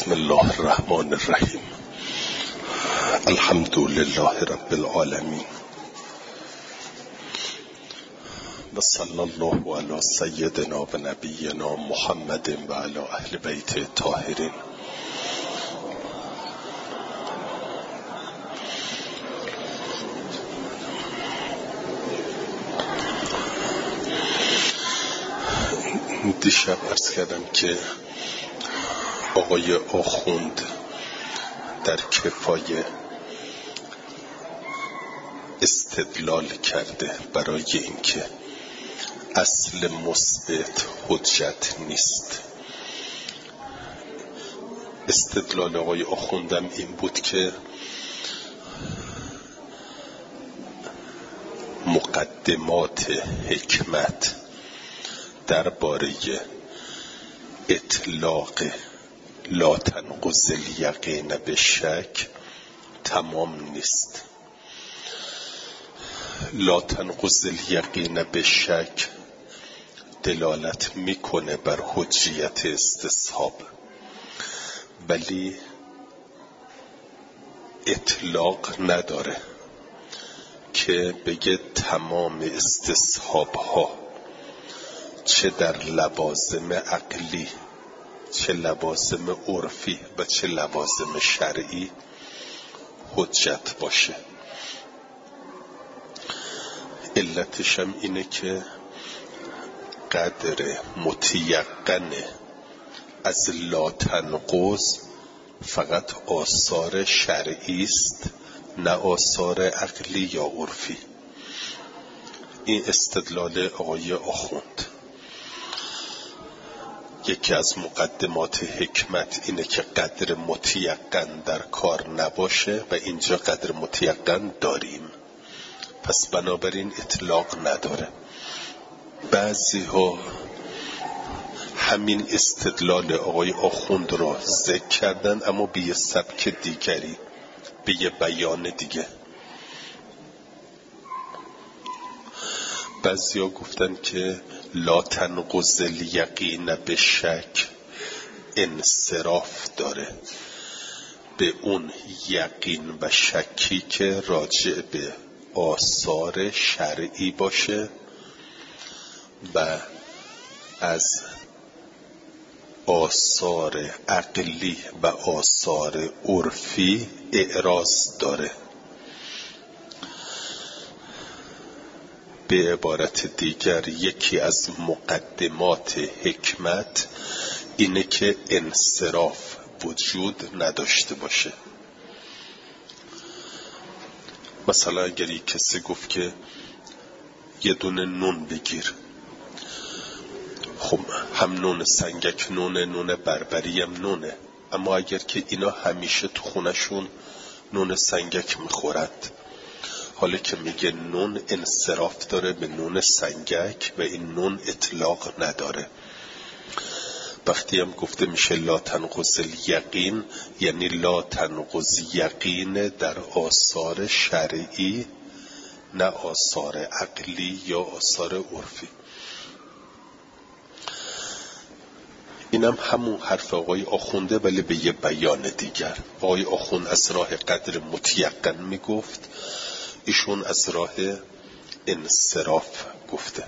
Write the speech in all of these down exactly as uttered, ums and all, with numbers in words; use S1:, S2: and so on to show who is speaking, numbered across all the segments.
S1: بسم الله الرحمن الرحیم. الحمد لله رب العالمین و صلی الله علی سیدنا و نبینا محمد و علی اهل بیت الطاهرین. دیشب عرض کردم که آقای آخوند در کفایه استدلال کرده برای اینکه اصل مثبت حجت نیست. استدلال آقای آخوندم این بود که مقدمات حکمت درباره اطلاق لا تنقض الیقین به شک تمام نیست. لا تنقض الیقین به شک دلالت میکنه بر حجیت استصحاب، ولی اطلاق نداره که بگه تمام استصحاب ها چه در لوازم عقلی، چه لوازم عرفی و چه لوازم شرعی حجت باشه. علتش هم اینه که قدر متیقن از لا تنقض فقط آثار شرعی است، نه آثار عقلی یا عرفی. این استدلال آقای آخوند. یکی از مقدمات حکمت اینه که قدر متیقن در کار نباشه و اینجا قدر متیقن داریم، پس بنابراین اطلاق نداره. بعضی ها همین استدلال آقای آخوند را ذکر کردن، اما به یه سبک دیگری، به یه بیان دیگه. بعضی ها گفتن که لا تنقض الیقین به شک انصراف داره به اون یقین و شکی که راجع به آثار شرعی باشه و از آثار عقلی و آثار عرفی اعراض داره. به عبارت دیگر یکی از مقدمات حکمت اینه که انصراف وجود نداشته باشه. مثلا اگر یک کسی گفت که یه دونه نون بگیر، خب هم نون سنگک نونه، نون بربری هم نونه، اما اگر که اینا همیشه تو خونشون نون سنگک میخورد، حالا که میگه نون انصراف داره به نون سنگک و این نون اطلاق نداره. وقتی هم گفته میشه لا تنقض الیقین، یعنی لا تنقض یقین در آثار شرعی، نه آثار عقلی یا آثار عرفی. اینم همون حرف آقای آخونده، ولی به یه بیان دیگر. آقای آخوند از راه قدر متیقن میگفت، ایشون از راه انصراف گفته.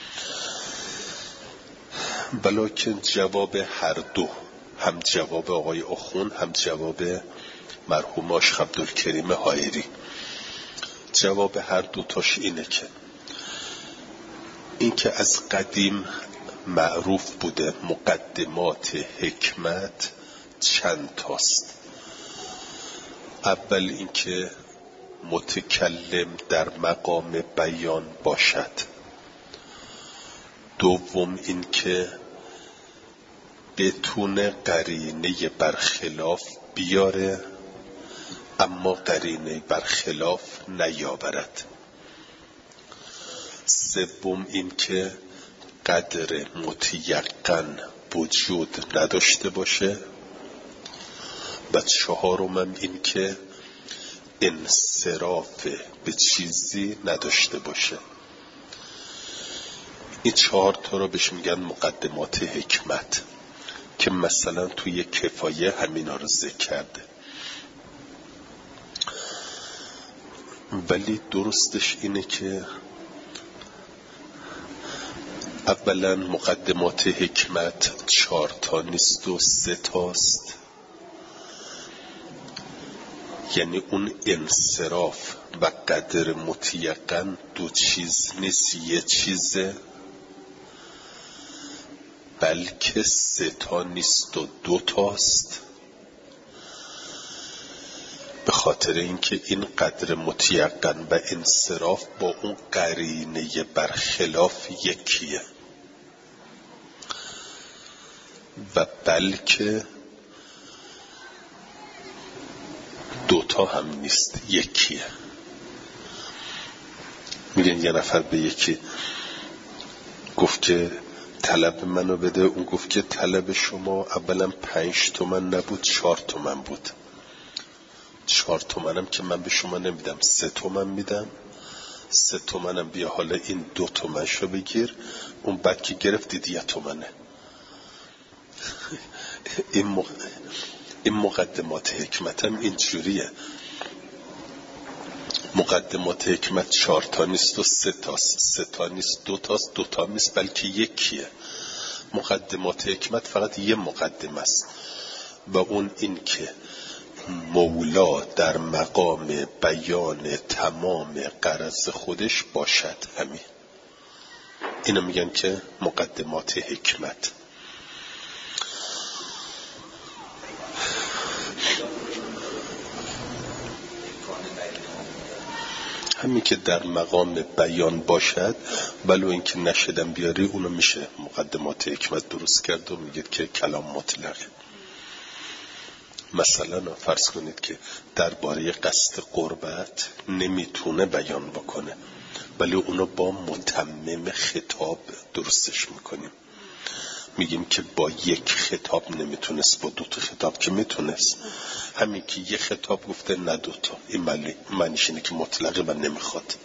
S1: بلکه جواب هر دو، هم جواب آقای آخوند هم جواب مرحوم آشخ عبدالکریم حائری، جواب هر دو تاش اینه که این که از قدیم معروف بوده مقدمات حکمت چند تاست. اول اینکه متکلم در مقام بیان باشد. دوم این که بتونه قرینه برخلاف بیاره اما قرینه برخلاف نیاورد. سوم این که قدر متیقن وجود نداشته باشه و چهارم هم این که انصراف به چیزی نداشته باشه. این چهار تا رو بهش میگن مقدمات حکمت که مثلا توی کفایه همینا رو ذکر کرده. ولی درستش اینه که اولا مقدمات حکمت چهار تا نیست و سه تاست. یعنی اون انصراف و قدر متیقن دو چیز نیست، یه چیزه، بلکه سه تا نیست و دو تاست. به خاطر اینکه این قدر متیقن و انصراف با اون قرینه برخلاف یکیه و بلکه دوتا هم نیست، یکیه. میگن یه نفر به یکی گفت که طلب منو بده، اون گفت که طلب شما اولا پنج تومن نبود، چهار تومن بود. چهار تومنم که من به شما نمیدم، سه تومن میدم. سه تومنم بیا حالا این دو تومن شو بگیر. اون بعد که گرفتید یه تومنه. این, مق... این مقدمات حکمت هم این جوریه. مقدمات حکمت چهار تا نیست و سه تاست، سه تا نیست دو تاست، دو تا نیست بلکه یکیه. مقدمات حکمت فقط یه مقدم است و اون این که مولا در مقام بیان تمام غرض خودش باشد. همین اینو میگن که مقدمات حکمت. همین که در مقام بیان باشد، ولو اینکه نشدم بیاری، اونو میشه مقدمات حکمت درست کرد و میگید که کلام مطلقه. مثلا فرض کنید که درباره قصد قربت نمیتونه بیان بکنه، ولی اونو با متمم خطاب درستش میکنیم. میگیم که با یک خطاب نمیتونست، با دو تا خطاب که میتونست. همین که یک خطاب گفته نه دو تا، این معنیش اینه که مطلقه و نمیخواد.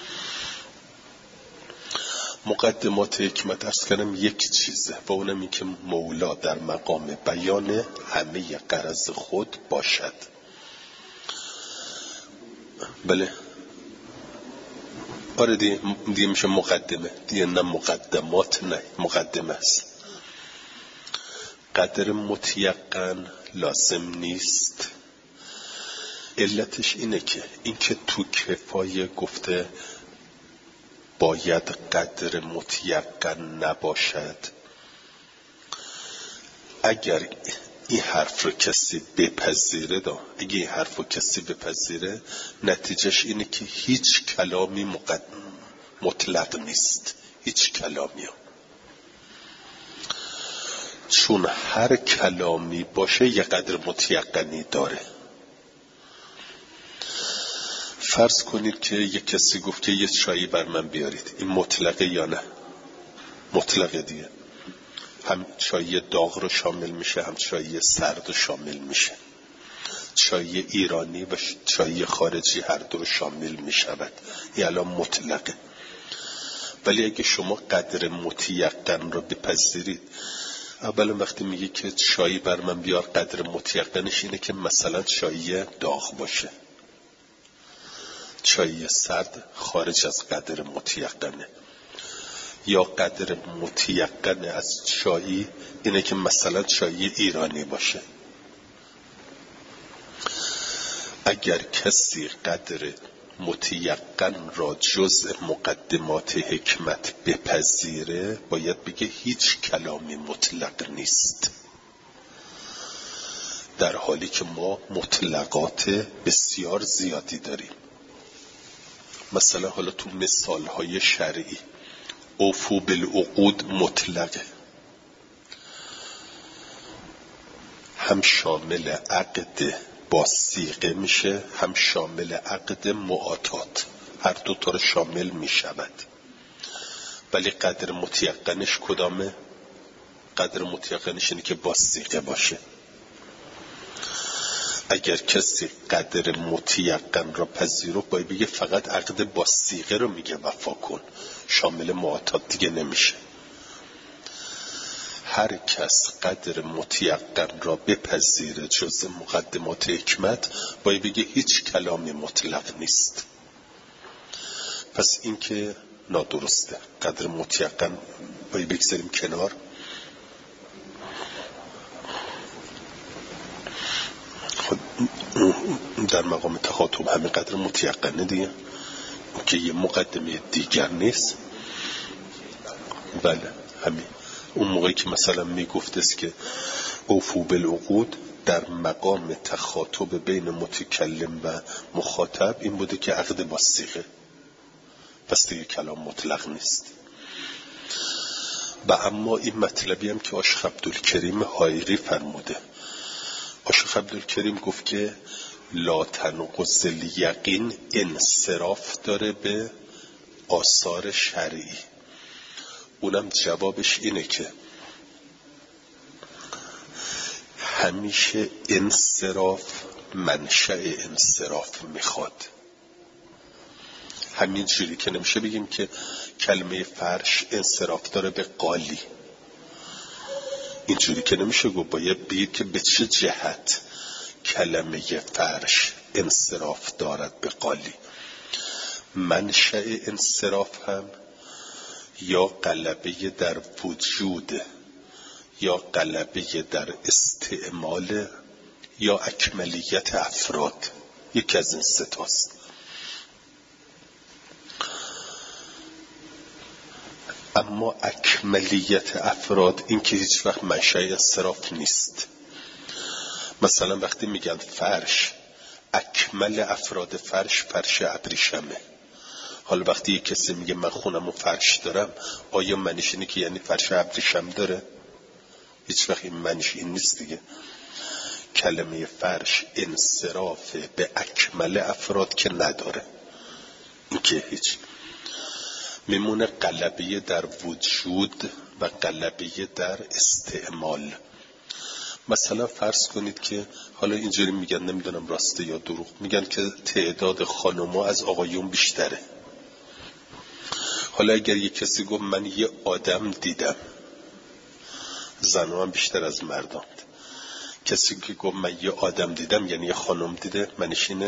S1: مقدمات حکمت ارز کردم یک چیزه و اونم این که مولا در مقام بیان همه غرض خود باشد. بله آره دیگه, دیگه میشه مقدمه دیگه، نه مقدمات، نه مقدمه است. قدر متیقن لازم نیست. علتش اینه که این که تو کفایه گفته باید قدر متیقن نباشد. اگر این حرف رو کسی بپذیره دا اگه این حرف رو کسی بپذیره، نتیجهش اینه که هیچ کلامی مطلق نیست، هیچ کلامی ها. چون هر کلامی باشه یه قدر متیقنی داره. فرض کنید که یک کسی گفت که یه چایی بر من بیارید، این مطلقه یا نه؟ مطلقه دیگه. هم چای داغ رو شامل میشه، هم چای سرد رو شامل میشه. چای ایرانی و چای خارجی هر دو رو شامل میشود. این الان مطلقه. ولی اگه شما قدر متیقن رو بپذیرید، اولا وقتی میگه که چای بر من بیار، قدر متیقنش اینه که مثلا چای داغ باشه. چای سرد خارج از قدر متیقنه. یا قدر متیقن از چایی اینه که مثلا چای ایرانی باشه. اگر کسی قدر متیقن را جزء مقدمات حکمت بپذیره، باید بگه هیچ کلامی مطلق نیست، در حالی که ما مطلقات بسیار زیادی داریم. مثلا حالا تو مثالهای شرعی اوفو بالعقود مطلقه، هم شامل عقد با صیغه میشه، هم شامل عقد معاتات، هر دو تا رو شامل میشود. ولی قدر متیقنش کدامه؟ قدر متیقنش اینه که با صیغه باشه. اگر کسی قدر متیقن را پذیرفت، باید بگه فقط عقد با صیغه رو میگه وفا کن، شامل معاتات دیگه نمیشه. هر کس قدر متیقن را بپذیره جز مقدمات حکمت، باید بگه هیچ کلامی مطلق نیست. پس این که نادرسته. قدر متیقن باید بگذاریم کنار. خب در مقام تخاطب همین قدر متیقنه دیگه که یه مقدمه دیگر نیست. بله همین. اون موقعی که مثلا میگفت است که اوفو بالعقود، در مقام تخاطب بین متکلم و مخاطب این بوده که عقد با صیغه، پس دیگه کلام مطلق نیست. و اما این مطلبی هم که عاشق عبدالکریم حایری فرموده. عاشق عبدالکریم گفت که لا تنقض الیقین انصراف داره به آثار شرعی. اونم جوابش اینه که همیشه انصراف منشأ انصراف میخواد. همین جوری که نمیشه بگیم که کلمه فرش انصراف داره به قالی، اینجوری که نمیشه گفت. باید بگید که به چه جهت کلمه فرش انصراف دارد به قالی. منشأ انصراف هم یا غلبه در وجود، یا غلبه در استعمال، یا اکملیت افراد. یکی از این سه تاست. اما اکملیت افراد این که هیچ وقت منشأ انصراف نیست. مثلا وقتی میگن فرش، اکمل افراد فرش فرش ابریشمه. حالا وقتی یک کسی میگه من خونم و فرش دارم، آیا معنیش اینه که یعنی فرش ابریشم داره؟ هیچ وقت این معنیش این نیست دیگه. کلمه فرش انصراف به اکمل افراد که نداره، این که هیچ. میمونه غلبه در وجود و غلبه در استعمال. مثلا فرض کنید که حالا اینجوری میگن، نمیدونم راسته یا دروغ، میگن که تعداد خانم‌ها از آقایون بیشتره. حالا اگر یک کسی گفت من یه آدم دیدم، زن‌ها هم بیشتر از مردان. کسی که گفت من یه آدم دیدم یعنی یه خانم دیده، معنیش اینه؟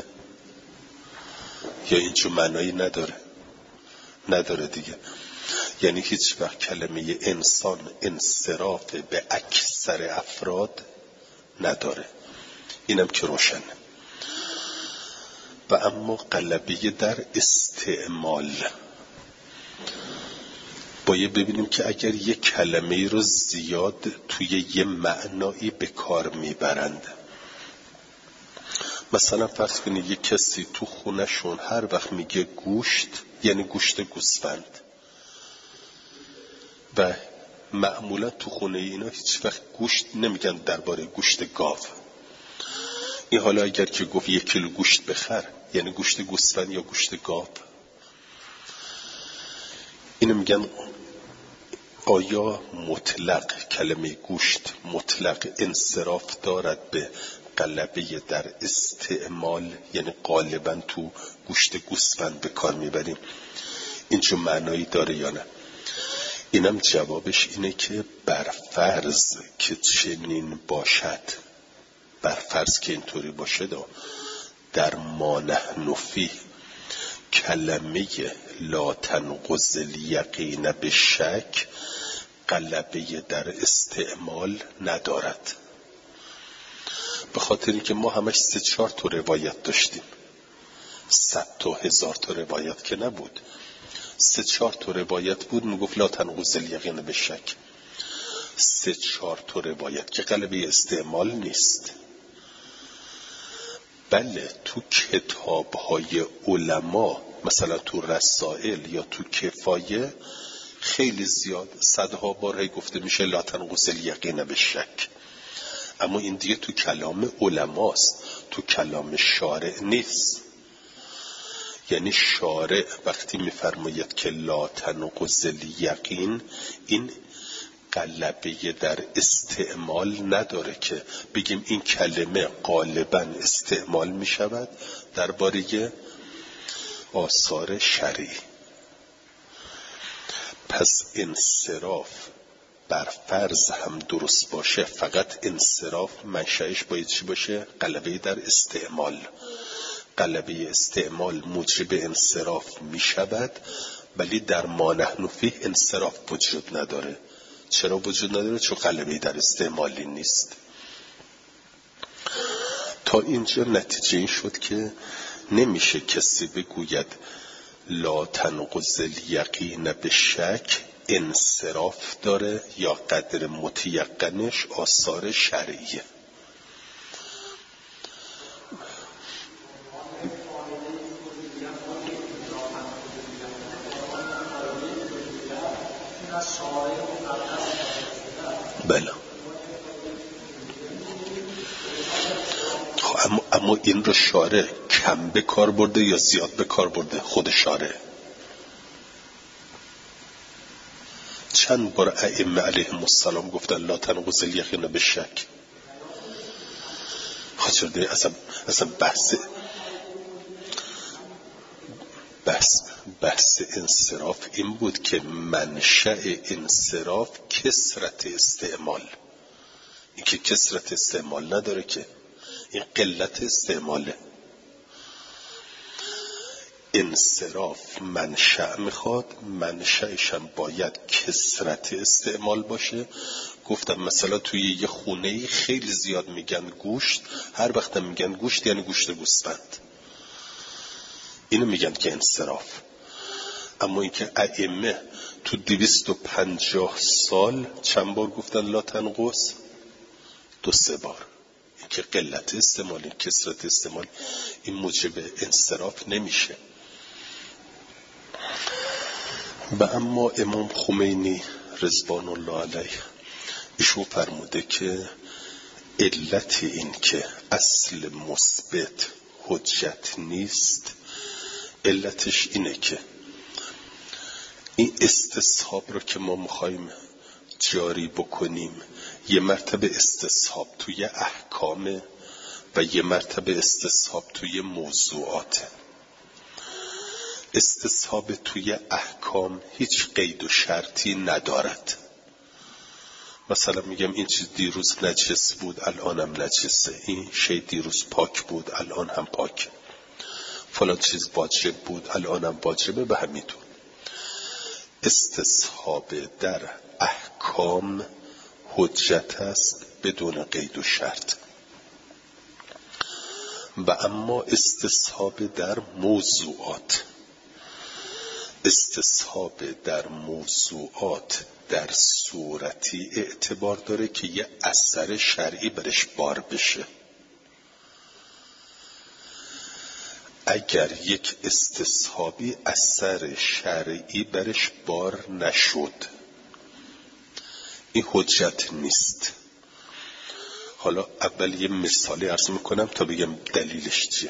S1: یا اینجور معنایی نداره؟ نداره دیگه. یعنی هیچ وقت کلمه انسان انصراف به اکثر افراد نداره. اینم که روشنه. و اما غلبه در استعمال، باید ببینیم که اگر یک کلمه رو زیاد توی یه معنایی به کار میبرند. مثلا فرض کنید یک کسی تو خونهشون هر وقت میگه گوشت یعنی گوشت گوسفند، و معمولا تو خونه اینا هیچ وقت گوشت نمیگن درباره گوشت گاو. این حالا اگر که گفت یک کیلو گوشت بخر یعنی گوشت گوسفند یا گوشت گاو. اینو میگن آیا مطلق کلمه گوشت مطلق انصراف دارد به غلبه در استعمال، یعنی غالبا تو گوشت گوسفند به کار میبریم، این چون معنایی داره یا نه؟ اینم جوابش اینه که برفرض که چنین باشد، برفرض که اینطوری باشه، در ما نحن فیه کلمه لا تنقض الیقین به شک غلبه در استعمال ندارد. به خاطر اینکه ما همش سه چهار تا روایت داشتیم، صد تا هزار تا روایت که نبود، سه چهار تا روایت بود میگفت لا تنقض الیقین به شک. سه چهار تا روایت که غلبه استعمال نیست. بله تو کتاب‌های علما مثلا تو رسائل یا تو کفایه خیلی زیاد صدها بار گفته میشه لا تنقض الیقین به شک، اما این دیگه تو کلام علماست، تو کلام شارع نیست. یعنی شارع وقتی میفرماید که لا تنقض الیقین، این غلبه در استعمال نداره که بگیم این کلمه غالبا استعمال میشود درباره آثار شرعی. پس انصراف بر فرض هم درست باشه، فقط انصراف منشأش باید چی باشه؟ غلبه در استعمال. غلبه استعمال موجب انصراف می شود، ولی در ما نحن فیه انصراف وجود نداره. چرا وجود نداره؟ چون غلبه در استعمالی نیست. تا اینجا نتیجه این شد که نمیشه کسی بگوید لا تنقض الیقین به شک انصراف داره یا قدر متیقنش آثار شرعیه. بله. اما, اما این رو شارع کم به کار برده یا زیاد به کار برده؟ خود شارع. چند بار ائمه علیهم السلام گفتن لا تنقض الیقین به شک. خاطر اصلا اصلا بحث بحث بحث انصراف این بود که منشأ انصراف کثرت استعمال. این که کثرت استعمال نداره، که این قلت استعماله. انصراف منشأ میخواد، منشأش هم باید کثرت استعمال باشه. گفتم مثلا توی یه خونه خیلی زیاد میگن گوشت، هر وقت میگن گوشت یعنی گوشت گوسفند، اینو میگن که انصراف. اما اینکه ائمه تو دویست و پنجاه سال چند بار گفتن لا تنقص؟ دو سه بار. این که قلت استعمال، این کثرت استعمال، این موجب انصراف نمیشه. و اما امام خمینی رضوان الله علیه ایشون فرموده که علت این که اصل مثبت حجت نیست، علتش اینه که این استصحاب رو که ما میخوایم جاری بکنیم، یه مرتبه استصحاب توی احکام و یه مرتبه استصحاب توی موضوعات. استصحاب توی احکام هیچ قید و شرطی ندارد. مثلا میگم این چیز دیروز نجس بود الانم نجسه، این شی دیروز پاک بود الان هم پاک، فلان چیز واجب بود الانم واجبه، به همینطور. استصحاب در احکام حجت است بدون قید و شرط. و اما استصحاب در موضوعات، استصحاب در موضوعات در صورتی اعتبار داره که یه اثر شرعی برش بار بشه. اگر یک استصحابی اثر شرعی برش بار نشد، این حجت نیست. حالا اول یه مثالی عرض میکنم تا بگم دلیلش چیه.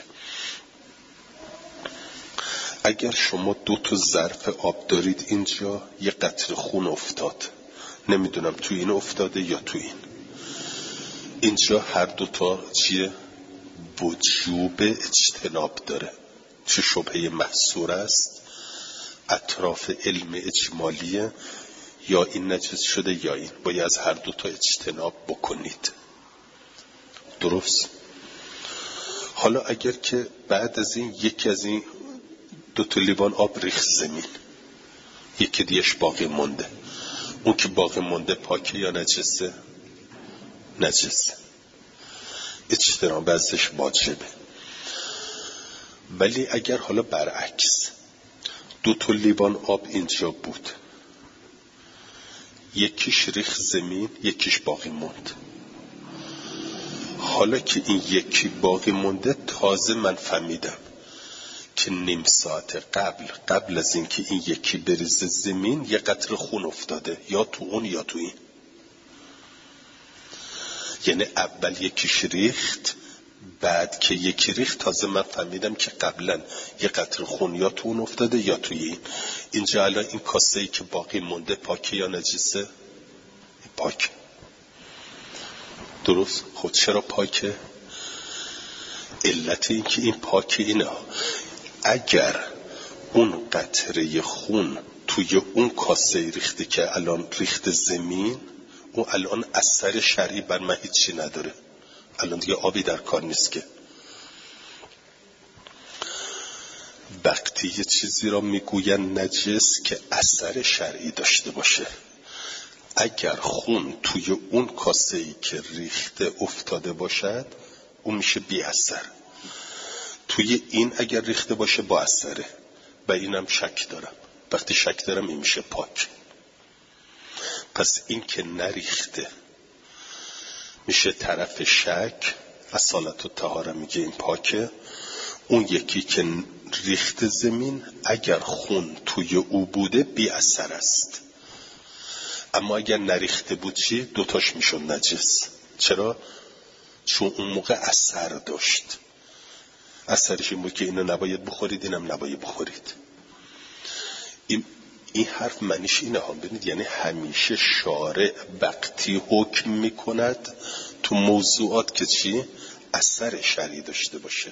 S1: اگر شما دو تا ظرف آب دارید، اینجا یه قطره خون افتاد، نمیدونم تو این افتاده یا تو این، اینجا هر دو تا چیه؟ وجوب اجتناب داره. چه شبهه محصور است؟ اطراف علم اجمالیه، یا این نجس شده یا این، باید از هر دو تا اجتناب بکنید. درست؟ حالا اگر که بعد از این یکی از این دو تا لیوان آب ریخت زمین، یکی دیش باقی مونده، اون که باقی مونده پاکه یا نجسه؟ نجسه. اجتناب ازش واجبه. ولی اگر حالا برعکس دو تا لیوان آب اینجا بود، یکیش ریخت زمین یکیش باقی موند، حالا که این یکی باقی مونده، تازه من فهمیدم که نیم ساعت قبل قبل از اینکه این یکی بریزه زمین یه قطره خون افتاده، یا تو اون یا تو این. یعنی اول یکیش ریخت، بعد که یکی ریخت تازه من فهمیدم که قبلا یه قطره خون یا تو اون افتاده یا توی این. اینجا الان این کاسه ای که باقی مونده پاکه یا نجسه؟ پاک. درست؟ خود چرا پاکه؟ علت این که این پاکه اینه، اگر اون قطره خون توی اون کاسه ریخته که الان ریخته زمین، اون الان اثر شرعی بر من هیچی نداره، الان دیگه آبی در کار نیست. که وقتی یه چیزی را میگوین نجس که اثر شرعی داشته باشه، اگر خون توی اون کاسه‌ای که ریخته افتاده باشد اون میشه بی اثر، توی این اگر ریخته باشه با اثره و اینم شک دارم. وقتی شک دارم این میشه پاک. پس این که نریخته میشه طرف شک، اصالت و طهاره میگه این پاکه. اون یکی که ریخته زمین اگر خون توی او بوده بی اثر است. اما اگر نریخته بود چی؟ دوتاش میشون نجس. چرا؟ چون اون موقع اثر داشت. اثرش این بود که اینو نباید بخورید، اینم نباید بخورید. این, این حرف معنیش اینه ها، ببینید، یعنی همیشه شارع وقتی حکم میکند تو موضوعات که چی؟ اثر شرعی داشته باشه.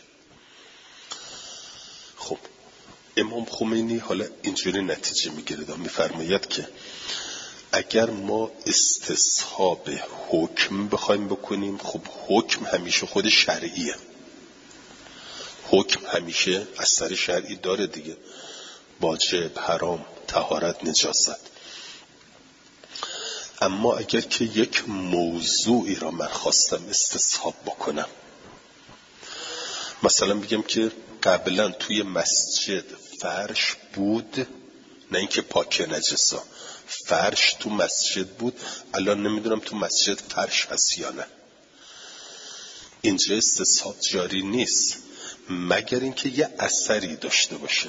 S1: خب امام خمینی حالا اینجوری نتیجه میگیره، میفرماید که اگر ما استصحاب حکم بخوایم بکنیم، خب حکم همیشه خود شرعیه، حکم همیشه اثر شرعی داره دیگه، واجب، حرام، طهارت، نجاست. اما اگر که یک موضوعی را من خواستم استصحاب بکنم، مثلا بگم که قبلا توی مسجد فرش بود، نه اینکه پاک نجسا، فرش تو مسجد بود، الان نمیدونم تو مسجد فرش هست یا نه، اینجا استصحاب جاری نیست مگر اینکه یه اثری داشته باشه.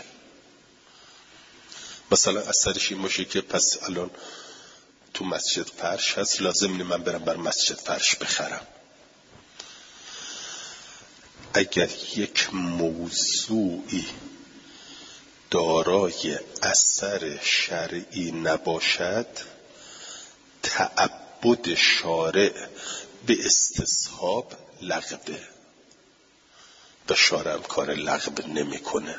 S1: مثلا اثرش این باشه که پس الان تو مسجد فرش هست، لازم اینه من برم بر مسجد فرش بخرم. اگر یک موضوعی دارای اثر شرعی نباشد، تعبد شارع به استصحاب لغوه و شارع هم کار لغو نمی کنه.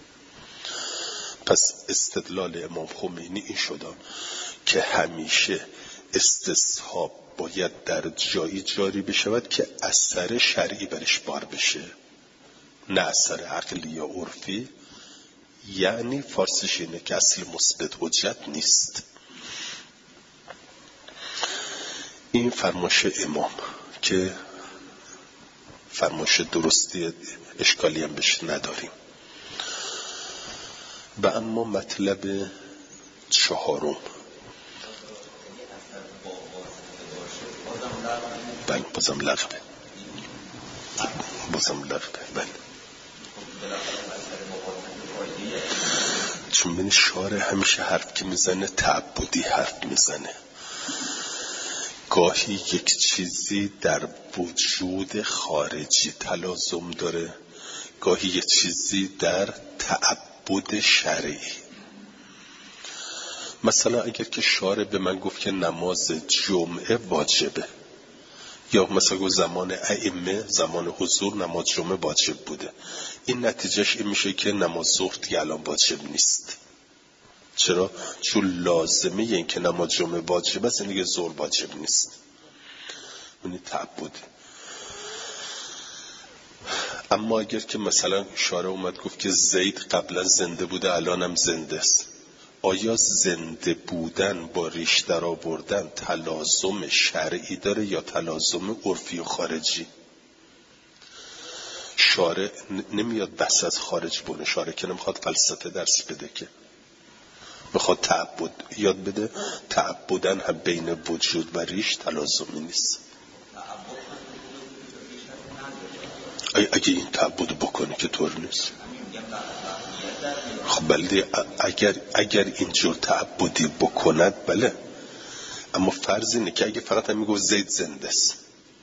S1: پس استدلال امام خمینی این شده که همیشه استصحاب باید در جایی جاری بشود که اثر شرعی برش بار بشه، نه اثر عقلی یا عرفی. یعنی فارسیش اینه که اصل مثبت حجت نیست. این فرمایش امام که فرمایش درستی، اشکالی هم بهش نداریم. و اما مطلب چهارم، بله بازم لغوه، بازم لغوه، بله. چون بین شارع همیشه حرف که میزنه تعبدی حرف میزنه. گاهی یک چیزی در وجود خارجی تلازم داره، گاهی یک چیزی در تعبد شرعی. مثلا اگر که شارع به من گفت که نماز جمعه واجبه، یا مثلا گفت زمان ائمه، زمان حضور نماز جمعه واجب بوده، این نتیجهش این میشه که نماز ظهر دیگه الان واجب نیست. چرا؟ چون لازمه این که نماز جمعه واجب است، این دیگه ظهر واجب نیست. اونی تعبد. اما اگر که مثلا شارع اومد گفت که زید قبلا زنده بوده الان هم زنده است، آیا زنده بودن با ریش در آوردن تلازم شرعی داره یا تلازم عرفی و خارجی؟ شارع نمیاد بس از خارج بونه، شارع که نمیخواد فلسفه درس بده، که میخواد تعبد یاد بده. تعبدن هم بین وجود و ریش تلازمی نیست. اگه این تعبد بکنه که طور نیست. خب بله، اگر اگر اینجور تعبدی بکند بله، اما فرض اینه که اگه فقط هم میگو زید زنده است،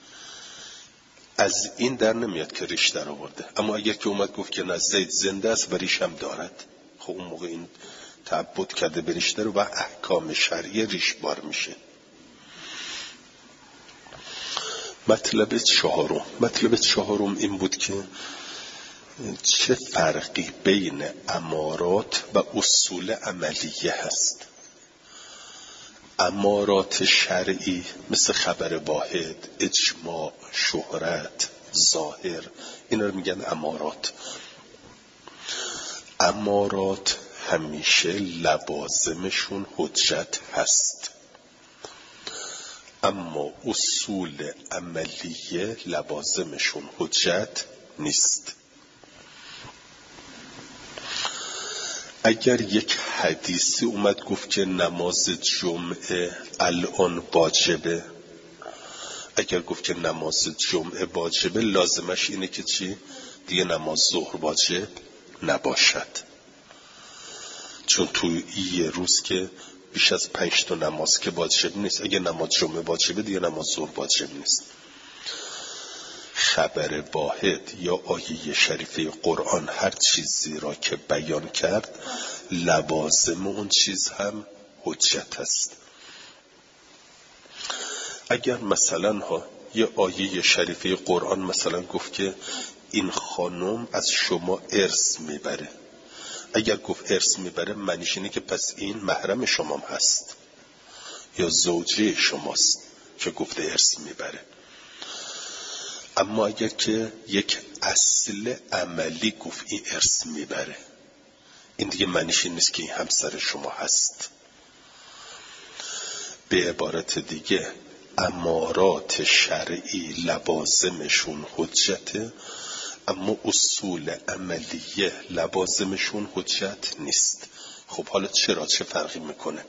S1: از این در نمیاد که ریش در آورده. اما اگر که اومد گفت که نه زید زنده است و ریش هم دارد، خب اون موقع این تعبد کرده به ریش داره و احکام شرعی ریش بار میشه. مطلب چهارم مطلب چهارم این بود که چه فرقی بین امارات و اصول عملیه هست؟ امارات شرعی مثل خبر واحد، اجماع، شهرت، ظاهر، اینا رو میگن امارات. امارات همیشه لوازمشون حجت هست، اما اصول عملیه لوازمشون حجت نیست. اگر یک حدیثی اومد گفت که نماز جمعه الان واجبه، اگر گفت که نماز جمعه واجبه، لازمش اینه که چی؟ دیگه نماز ظهر واجب نباشد، چون توی یه روز که بیش از پنج تا نماز که واجب نیست. اگر نماز جمعه واجبه دیگه نماز ظهر واجب نیست. خبر واحد یا آیه شریفه قرآن هر چیزی را که بیان کرد، لوازم اون چیز هم حجت است. اگر مثلا ها یه آیه شریفه قرآن مثلا گفت که این خانم از شما ارث میبره، اگر گفت ارث میبره معنیش اینه که پس این محرم شما هست یا زوجه شماست که گفته ارث میبره. اما اگر که یک اصل عملی گفت این ارث میبره، این دیگه معنیش این نیست که این همسر شما هست. به عبارت دیگه امارات شرعی لوازمشون حجته، اما اصول عملیه لوازمشون حجت نیست. خب حالا چرا؟ چه فرقی میکنه؟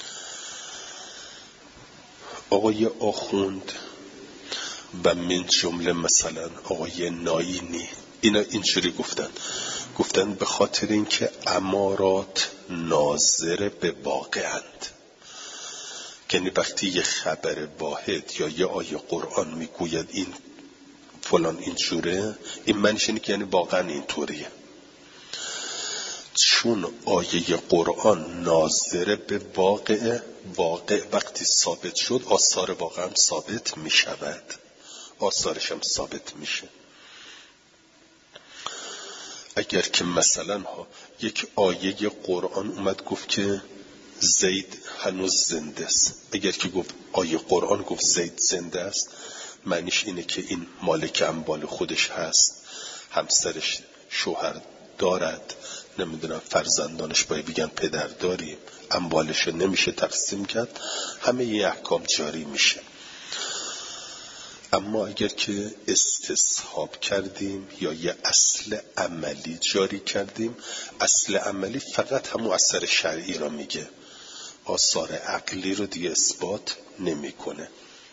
S1: آقای آخوند و من جمله مثلا آقای ناینی اینا اینجوری گفتن گفتن به خاطر اینکه امارات ناظر به واقعند، یعنی وقتی یه خبر واحد یا یه آیه قرآن میگوید این فلان اینجوره، این معنیش اینه که یعنی واقعا اینطوریه. چون آیه قرآن ناظر به واقع، واقع وقتی ثابت شد آثار واقع هم ثابت می شود، آثارش هم ثابت میشه. اگر که مثلا ها یک آیه قرآن اومد گفت که زید هنوز زنده است، اگر که گفت آیه قرآن گفت زید زنده است، معنیش اینه که این مالک اموال خودش هست، همسرش شوهر دارد، نمیدونم فرزندانش باید بگن پدر داریم، اموالش نمیشه تقسیم کرد، همه یه احکام جاری میشه. اما اگر که استصحاب کردیم یا یه اصل عملی جاری کردیم، اصل عملی فقط همون اثر شرعی را میگه، آثار عقلی رو دیگه اثبات نمیکنه.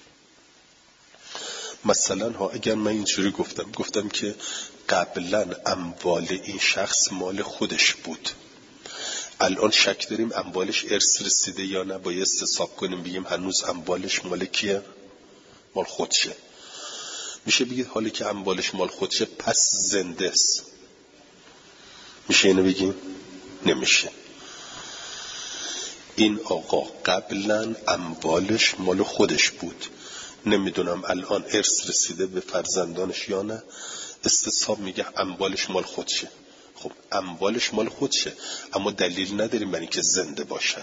S1: مثلا ها اگر من اینجوری گفتم گفتم که قبلا اموال این شخص مال خودش بود، الان شک داریم اموالش ارث رسیده یا نه، باید استصحاب کنیم بگیم هنوز اموالش مال کیه؟ مال خودشه. میشه بگید حالی که اموالش مال خودشه پس زنده است، میشه اینو بگیم؟ نمیشه. این آقا قبلا اموالش مال خودش بود، نمیدونم الان ارث رسیده به فرزندانش یا نه، استصحاب میگه اموالش مال خودشه. خب اموالش مال خودشه اما دلیل نداریم برای اینکه زنده باشد.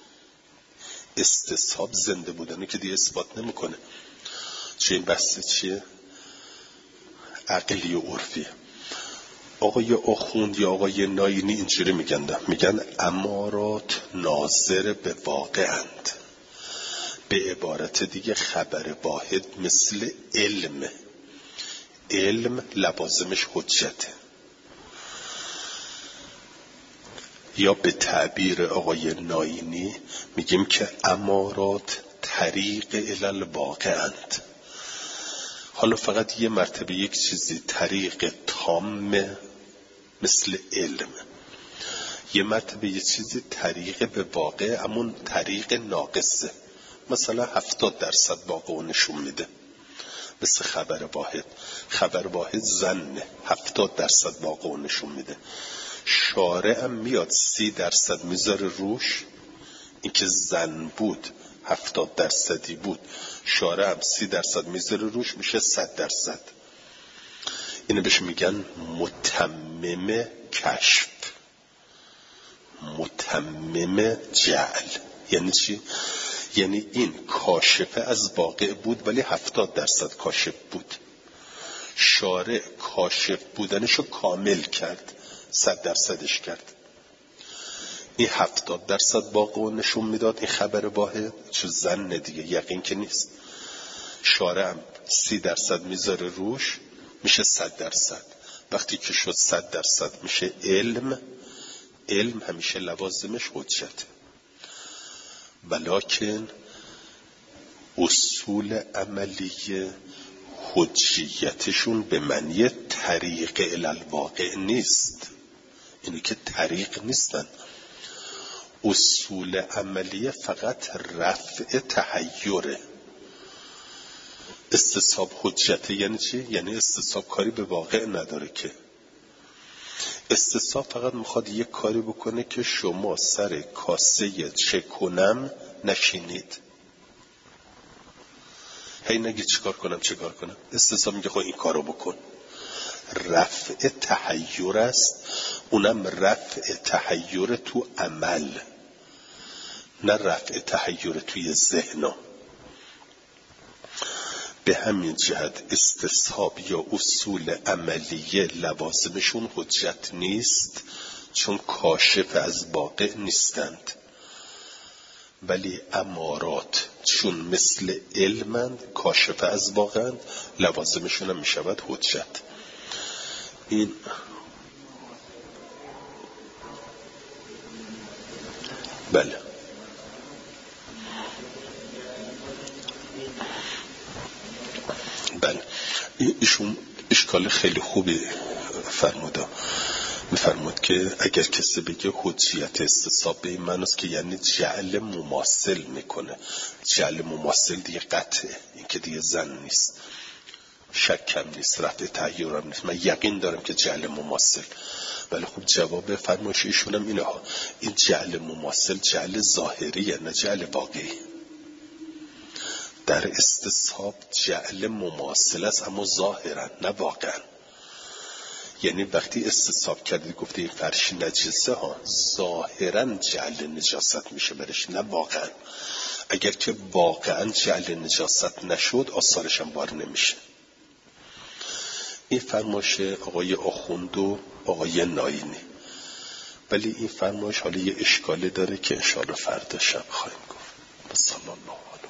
S1: استصحاب زنده بودنه که دیگه اثبات نمیکنه. چه این بحث چیه؟ عقلی و عرفیه. آقای آخوند یا آقای ناینی اینجوری میگن میگن امارات ناظر به واقعند. به عبارت دیگه خبر واحد مثل علم، علم لوازمش حجته. یا به تعبیر آقای ناینی میگیم که امارات طریق الی واقعند. حالا فقط یه مرتبه یک چیزی طریق تام مثل علم، یه مرتبه یه چیزی طریق به واقع امون طریق ناقصه، مثلا هفتاد درصد واقع نشون میده، مثل خبر واحد. خبر واحد زنه، هفتاد درصد واقع نشون میده. شارع هم میاد سی درصد میذاره روش، اینکه زن بود هفتاد درصدی بود، شارع هم سی درصد میذاره روش، میشه صد درصد. اینو بهش میگن متمم کشف، متمم جعل. یعنی چی؟ یعنی این کاشفه از واقع بود ولی هفتاد درصد کاشف بود. شارع کاشف بودنشو کامل کرد، صد درصدش کرد. این هفتاد درصد واقع نشون میداد. این خبر واحد چه زن دیگه، یقین که نیست. شارع هم سی درصد میذاره روش، میشه صد درصد. وقتی که شد صد درصد میشه علم. علم همیشه لوازمش حجته، ولکن اصول عملی حجیتشون به معنی طریق الالواقع نیست. اینی که طریق نیستن. اصول عملی فقط رفع تحیره. استصحاب حجته یعنی چی؟ یعنی استصحاب کاری به واقع نداره که. استصحاب فقط میخواد یک کاری بکنه که شما سر کاسه چه کنم نشینید. هی نگی چیکار کنم چیکار کنم. استصحاب میگه خب این کارو بکن. رفع تحیر است، اونم رفع تحیر تو عمل، نه رفع تحیر توی ذهن. به همین جهت استصحاب یا اصول عملیه لوازمشون حجت نیست، چون کاشف از واقع نیستند. ولی امارات چون مثل علمند، کاشف از واقعند، لوازمشون هم میشود حجت. این بله بله ایشون اشکال خیلی خوبی فرموده. میفرمود که اگر کسی بگه حجیت استصحاب به این معناست که یعنی جعل مماثل میکنه. جعل مماثل دیگه قطعه، این که دیگه زن نیست، شکم نیست، رفع تحیرم نیست. من یقین دارم که جعل مماثل. ولی خب جواب فرمایش ایشونم اینه ها، این جعل مماثل جعل ظاهریه نه جعل واقعی. در استصحاب جعل مماثل است اما ظاهرا نه واقعا. یعنی وقتی استصحاب کردید گفته این فرش نجسه ها، ظاهرا جعل نجاست میشه برش، نه واقعا. اگر که واقعا جعل نجاست نشد آثارش هم بار نمیشه. این فرمایش آقای آخوند و آقای ناینی. ولی این فرمایش حالا یه اشکالی داره که انشاءالله فردا شب خواهیم گفت. صلی الله علیه